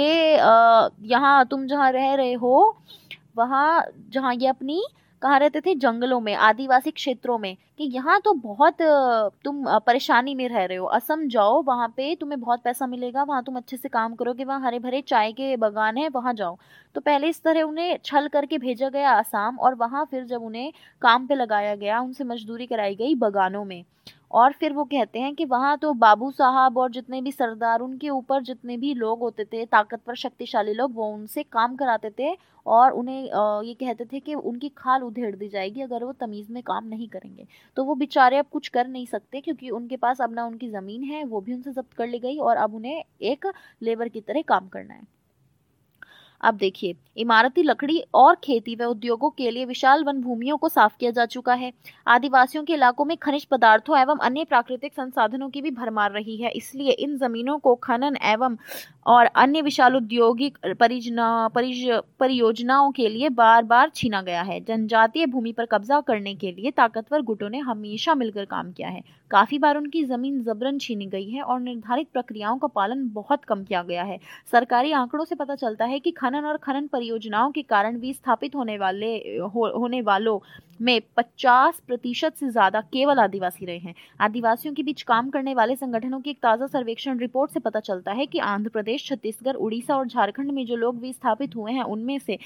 यहाँ तुम जहाँ रह रहे हो, वहाँ जहाँ ये अपनी कहाँ रहते थे, जंगलों में, आदिवासी क्षेत्रों में, कि यहाँ तो बहुत तुम परेशानी में रह रहे हो, असम जाओ, वहाँ पे तुम्हें बहुत पैसा मिलेगा, वहाँ तुम अच्छे से काम करोगे, वहाँ हरे भरे चाय के बागान है, वहाँ जाओ। तो पहले इस तरह उन्हें छल करके भेजा गया असम और वहाँ फिर जब उन्हें काम पे लगाया गया, उनसे मजदूरी कराई गई बागानों में। और फिर वो कहते हैं कि वहाँ तो बाबू साहब और जितने भी सरदार, उनके ऊपर जितने भी लोग होते थे, ताकतवर शक्तिशाली लोग, वो उनसे काम कराते थे और उन्हें ये कहते थे कि उनकी खाल उधेड़ दी जाएगी अगर वो तमीज़ में काम नहीं करेंगे। तो वो बेचारे अब कुछ कर नहीं सकते क्योंकि उनके पास अब ना उनकी ज़मीन है, वो भी उनसे जब्त कर ली गई और अब उन्हें एक लेबर की तरह काम करना है। अब देखिए, इमारती लकड़ी और खेती व उद्योगों के लिए विशाल वन भूमियों को साफ किया जा चुका है। आदिवासियों के इलाकों में खनिज पदार्थों एवं अन्य प्राकृतिक संसाधनों की भी भरमार रही है, इसलिए इन जमीनों को खनन एवं और अन्य विशाल औद्योगिक परियोजना परियोजनाओं के लिए बार बार छीना गया है। जनजातीय भूमि पर कब्जा करने के लिए ताकतवर गुटों ने हमेशा मिलकर काम किया है। काफी बार उनकी जमीन जबरन छीनी गई है और निर्धारित प्रक्रियाओं का पालन बहुत कम किया गया है। सरकारी आंकड़ों से पता चलता है कि खनन और खनन परियोजनाओं के कारण विस्थापित होने वाले हो, होने वालों में पचास प्रतिशत से ज्यादा केवल आदिवासी रहे हैं। आदिवासियों के बीच काम करने वाले संगठनों की एक ताजा सर्वेक्षण रिपोर्ट से पता चलता है कि आंध्र प्रदेश, छत्तीसगढ़, उड़ीसा और झारखंड में जो लोग विस्थापित हुए हैं उनमें से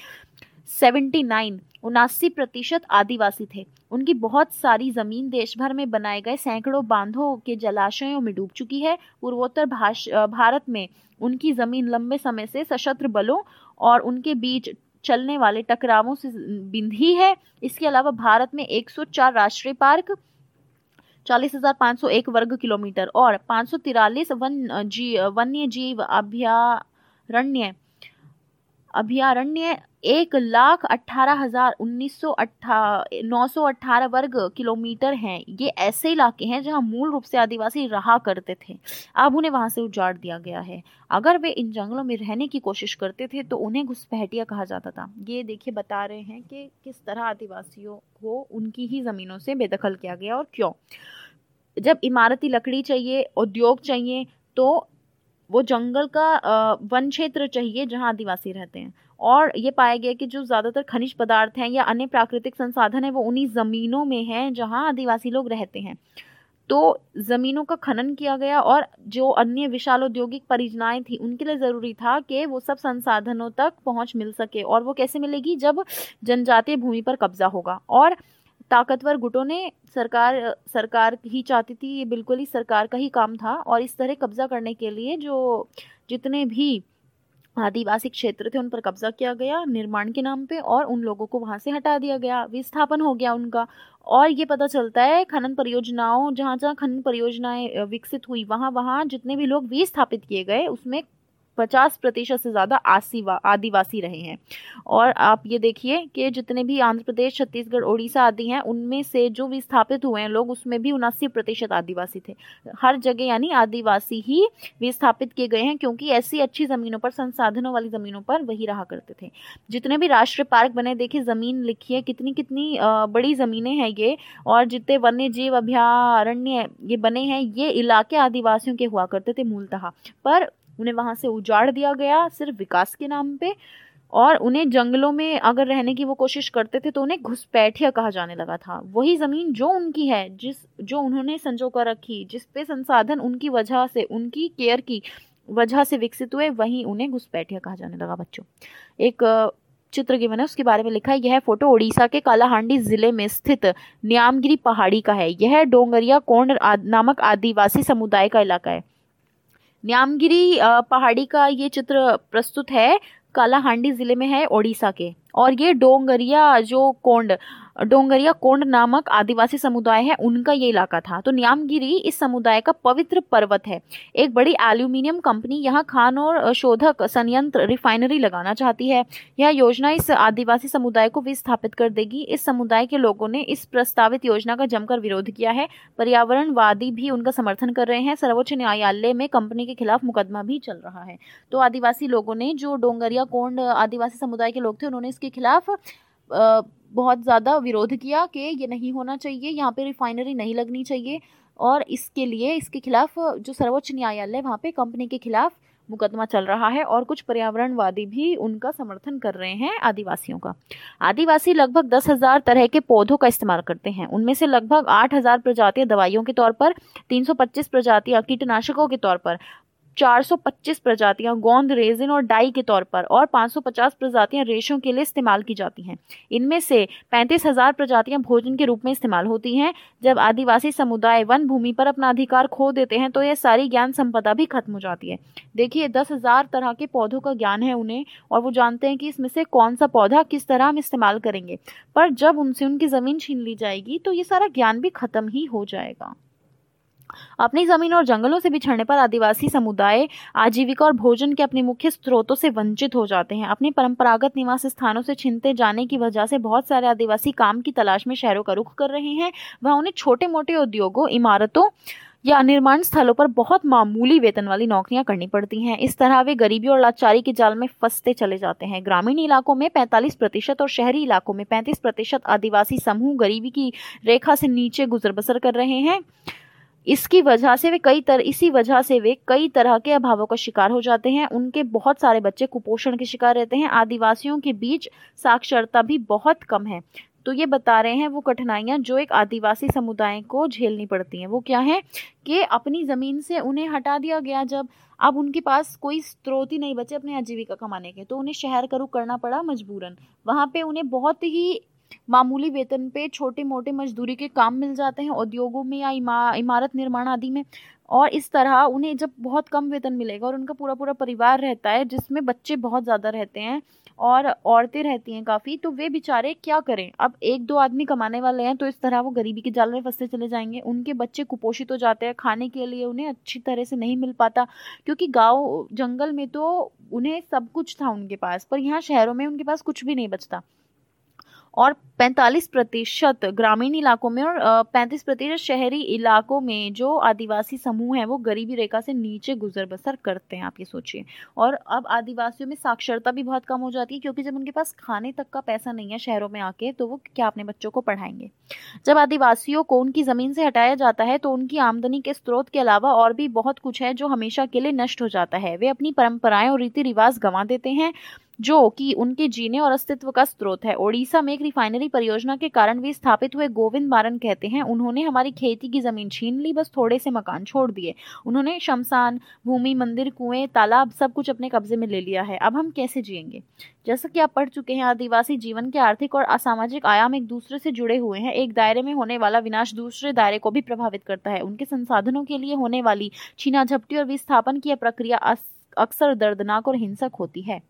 उन्यासी उनासी प्रतिशत आदिवासी थे। उनकी बहुत सारी जमीन देश भर में बनाए गए सैकड़ों बांधों के जलाशयों में डूब चुकी है। पूर्वोत्तर भारत में उनकी जमीन लंबे समय से सशस्त्र बलों और उनके बीच चलने वाले टकरावों से बिंधी है। इसके अलावा भारत में एक सौ चार राष्ट्रीय पार्क, चालीस हजार पाँच सौ एक वर्ग किलोमीटर और पाँच सौ तिरालीस वन जी वन्य जीव अभयारण्य अभयारण्य एक लाख अट्ठारह हजार उन्नीस सौ अट्ठा नौ सौ अट्ठारह वर्ग किलोमीटर हैं। ये ऐसे इलाके हैं जहां मूल रूप से आदिवासी रहा करते थे, अब उन्हें वहां से उजाड़ दिया गया है। अगर वे इन जंगलों में रहने की कोशिश करते थे तो उन्हें घुसपैठिया कहा जाता था। ये देखिए बता रहे हैं कि किस तरह आदिवासियों को उनकी ही जमीनों से बेदखल किया गया और क्यों। जब इमारती लकड़ी चाहिए, उद्योग चाहिए, तो वो जंगल का वन क्षेत्र चाहिए जहां आदिवासी रहते हैं। और ये पाया गया कि जो ज़्यादातर खनिज पदार्थ हैं या अन्य प्राकृतिक संसाधन है वो उन्हीं ज़मीनों में हैं जहां आदिवासी लोग रहते हैं। तो ज़मीनों का खनन किया गया और जो अन्य विशाल औद्योगिक परियोजनाएं थी उनके लिए ज़रूरी था कि वो सब संसाधनों तक पहुंच मिल सके। और वो कैसे मिलेगी? जब जनजातीय भूमि पर कब्जा होगा। और ताकतवर गुटों ने सरकार सरकार ही चाहती थी, ये बिल्कुल ही सरकार का ही काम था। और इस तरह कब्जा करने के लिए जो जितने भी आदिवासी क्षेत्र थे उन पर कब्जा किया गया निर्माण के नाम पे, और उन लोगों को वहां से हटा दिया गया, विस्थापन हो गया उनका। और ये पता चलता है खनन परियोजनाओं, जहाँ जहाँ खनन परियोजनाएं विकसित हुई वहाँ वहाँ जितने भी लोग विस्थापित किए गए उसमें पचास प्रतिशत से ज़्यादा आदिवासी रहे हैं। और आप ये देखिए कि जितने भी आंध्र प्रदेश, छत्तीसगढ़, उड़ीसा आदि हैं उनमें से जो विस्थापित हुए हैं लोग उसमें भी उनासी प्रतिशत आदिवासी थे। हर जगह यानी आदिवासी ही विस्थापित किए गए हैं, क्योंकि ऐसी अच्छी ज़मीनों पर, संसाधनों वाली ज़मीनों पर वही रहा करते थे। जितने भी राष्ट्रीय पार्क बने, देखिए ज़मीन लिखिए कितनी कितनी बड़ी ज़मीनें हैं ये। और जितने वन्य जीव अभयारण्य ये बने हैं ये इलाके आदिवासियों के हुआ करते थे मूलतः, पर उन्हें वहां से उजाड़ दिया गया सिर्फ विकास के नाम पे। और उन्हें जंगलों में अगर रहने की वो कोशिश करते थे तो उन्हें घुसपैठिया कहा जाने लगा था। वही जमीन जो उनकी है, जिस जो उन्होंने संजो कर रखी, जिस पे संसाधन उनकी वजह से, उनकी केयर की वजह से विकसित हुए, वहीं उन्हें घुसपैठिया कहा जाने लगा। बच्चों, एक चित्र गिवन है उसके बारे में लिखा है। यह फोटो उड़ीसा के कालाहांडी जिले में स्थित न्यामगिरी पहाड़ी का है। यह डोंगरिया कोंड नामक आदिवासी समुदाय का इलाका है। न्यामगिरी पहाड़ी का ये चित्र प्रस्तुत है, कालाहांडी जिले में है ओडिशा के। और ये डोंगरिया जो कोंड डोंगरिया कोंड नामक आदिवासी समुदाय है उनका ये इलाका था। तो न्यामगिरी इस समुदाय का पवित्र पर्वत है। एक बड़ी एल्यूमिनियम कंपनी यहाँ खान और शोधक संयंत्र, रिफाइनरी लगाना चाहती है। यह योजना इस आदिवासी समुदाय को विस्थापित कर देगी। इस समुदाय के लोगों ने इस प्रस्तावित योजना का जमकर विरोध किया है। पर्यावरणवादी भी उनका समर्थन कर रहे हैं। सर्वोच्च न्यायालय में कंपनी के खिलाफ मुकदमा भी चल रहा है। तो आदिवासी लोगों ने, जो डोंगरिया कोंड आदिवासी समुदाय के लोग थे, उन्होंने इसके खिलाफ बहुत ज़्यादा विरोध किया कि ये नहीं होना चाहिए, यहाँ पे रिफाइनरी नहीं लगनी चाहिए। और इसके लिए इसके खिलाफ जो सर्वोच्च न्यायालय, वहाँ पे कंपनी के खिलाफ मुकदमा चल रहा है। और कुछ पर्यावरणवादी भी उनका समर्थन कर रहे हैं आदिवासियों का। आदिवासी लगभग दस हजार तरह के पौधों का इस्तेमाल करते हैं। उनमें से लगभग आठ हजार प्रजातियां दवाइयों के तौर पर, तीन सौ पच्चीस प्रजातियां कीटनाशकों के तौर पर, चार सौ पच्चीस प्रजातियां गोंद, रेजिन और डाई के तौर पर, और पाँच सौ पचास प्रजातियां रेशों के लिए इस्तेमाल की जाती हैं। इनमें से पैंतीस हजार प्रजातियां भोजन के रूप में इस्तेमाल होती हैं। जब आदिवासी समुदाय वन भूमि पर अपना अधिकार खो देते हैं तो यह सारी ज्ञान संपदा भी खत्म हो जाती है। देखिए, दस हजार तरह के पौधों का ज्ञान है उन्हें, और वो जानते हैं कि इसमें से कौन सा पौधा किस तरह हम इस्तेमाल करेंगे। पर जब उनसे उनकी जमीन छीन ली जाएगी तो ये सारा ज्ञान भी खत्म ही हो जाएगा। अपनी जमीन और जंगलों से बिछड़ने पर आदिवासी समुदाय आजीविका और भोजन के अपने मुख्य स्रोतों से वंचित हो जाते हैं। अपने परंपरागत निवास स्थानों से छिनते जाने की वजह से बहुत सारे आदिवासी काम की तलाश में शहरों का रुख कर रहे हैं। वह उन्हें छोटे मोटे उद्योगों, इमारतों या निर्माण स्थलों पर बहुत मामूली वेतन वाली नौकरियां करनी पड़ती हैं। इस तरह वे गरीबी और लाचारी के जाल में फंसते चले जाते हैं। ग्रामीण इलाकों में पैंतालीस प्रतिशत और शहरी इलाकों में पैंतीस प्रतिशत आदिवासी समूह गरीबी की रेखा से नीचे गुजर बसर कर रहे हैं। इसकी वजह से वे कई तरह इसी वजह से वे कई तरह के अभावों का शिकार हो जाते हैं। उनके बहुत सारे बच्चे कुपोषण के शिकार रहते हैं। आदिवासियों के बीच साक्षरता भी बहुत कम है। तो ये बता रहे हैं वो कठिनाइयां जो एक आदिवासी समुदाय को झेलनी पड़ती हैं। वो क्या है कि अपनी ज़मीन से उन्हें हटा दिया गया, जब अब उनके पास कोई स्रोत ही नहीं बचे अपने आजीविका कमाने के, तो उन्हें शहर का रुख करना पड़ा मजबूरन। वहाँ पे उन्हें बहुत ही मामूली वेतन पे छोटे मोटे मजदूरी के काम मिल जाते हैं, उद्योगों में या इमा, इमारत निर्माण आदि में। और इस तरह उन्हें जब बहुत कम वेतन मिलेगा और उनका पूरा पूरा परिवार रहता है जिसमें बच्चे बहुत ज़्यादा रहते हैं और औरतें रहती हैं काफ़ी, तो वे बेचारे क्या करें। अब एक दो आदमी कमाने वाले हैं तो इस तरह वो गरीबी के जाल में फंसते चले जाएंगे। उनके बच्चे कुपोषित हो जाते हैं, खाने के लिए उन्हें अच्छी तरह से नहीं मिल पाता, क्योंकि गांव जंगल में तो उन्हें सब कुछ था उनके पास, पर यहाँ शहरों में उनके पास कुछ भी नहीं बचता। और पैंतालीस प्रतिशत ग्रामीण इलाकों में और पैंतीस प्रतिशत शहरी इलाकों में जो आदिवासी समूह हैं वो गरीबी रेखा से नीचे गुजर बसर करते हैं, आप ये सोचिए। और अब आदिवासियों में साक्षरता भी बहुत कम हो जाती है, क्योंकि जब उनके पास खाने तक का पैसा नहीं है शहरों में आके, तो वो क्या अपने बच्चों को पढ़ाएंगे। जब आदिवासियों को उनकी ज़मीन से हटाया जाता है तो उनकी आमदनी के स्रोत के अलावा और भी बहुत कुछ है जो हमेशा के लिए नष्ट हो जाता है। वे अपनी परंपराएं और रीति रिवाज गंवा देते हैं जो कि उनके जीने और अस्तित्व का स्रोत है। ओडिशा में एक रिफाइनरी परियोजना के कारण भी स्थापित हुए गोविंद मारन कहते हैं, उन्होंने हमारी खेती की जमीन छीन ली, बस थोड़े से मकान छोड़ दिए। उन्होंने शमशान भूमि, मंदिर, कुएं, तालाब सब कुछ अपने कब्जे में ले लिया है। अब हम कैसे जिएंगे? जैसा कि आप पढ़ चुके हैं, आदिवासी जीवन के आर्थिक और असामाजिक आयाम एक दूसरे से जुड़े हुए हैं। एक दायरे में होने वाला विनाश दूसरे दायरे को भी प्रभावित करता है। उनके संसाधनों के लिए होने वाली छीना झपटी और विस्थापन की प्रक्रिया अक्सर दर्दनाक और हिंसक होती है।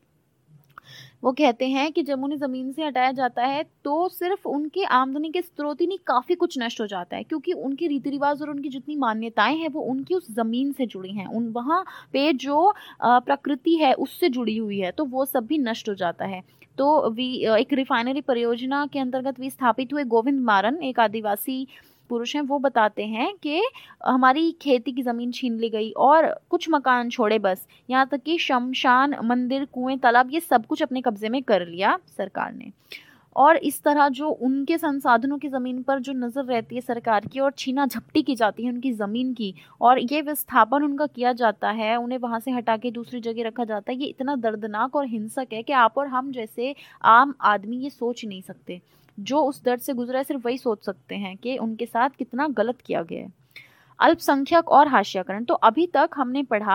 वो कहते हैं कि जब उन्हें ज़मीन से हटाया जाता है तो सिर्फ उनके आमदनी के स्रोत ही नहीं, काफ़ी कुछ नष्ट हो जाता है, क्योंकि उनके रीति रिवाज और उनकी जितनी मान्यताएं हैं वो उनकी उस ज़मीन से जुड़ी हैं। उन वहाँ पे जो प्रकृति है उससे जुड़ी हुई है, तो वो सब भी नष्ट हो जाता है। तो वी एक रिफाइनरी परियोजना के अंतर्गत भी स्थापित हुए गोविंद मारन, एक आदिवासी पुरुष हैं, वो बताते हैं कि हमारी खेती की ज़मीन छीन ली गई और कुछ मकान छोड़े बस, यहाँ तक कि शमशान, मंदिर, कुएं, तालाब ये सब कुछ अपने कब्जे में कर लिया सरकार ने। और इस तरह जो उनके संसाधनों की ज़मीन पर जो नज़र रहती है सरकार की और छीना झपटी की जाती है उनकी ज़मीन की, और ये विस्थापन उनका किया जाता है, उन्हें वहाँ से हटा के दूसरी जगह रखा जाता है, ये इतना दर्दनाक और हिंसक है कि आप और हम जैसे आम आदमी ये सोच नहीं सकते। जो उस दर्द से गुजरा है सिर्फ वही सोच सकते हैं कि उनके साथ कितना गलत किया गया है। अल्पसंख्यक और हाशियाकरण। तो अभी तक हमने पढ़ा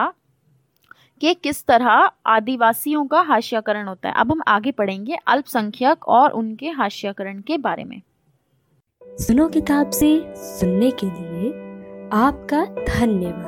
कि किस तरह आदिवासियों का हाशियाकरण होता है। अब हम आगे पढ़ेंगे अल्पसंख्यक और उनके हाशियाकरण के बारे में। सुनो किताब से सुनने के लिए आपका धन्यवाद।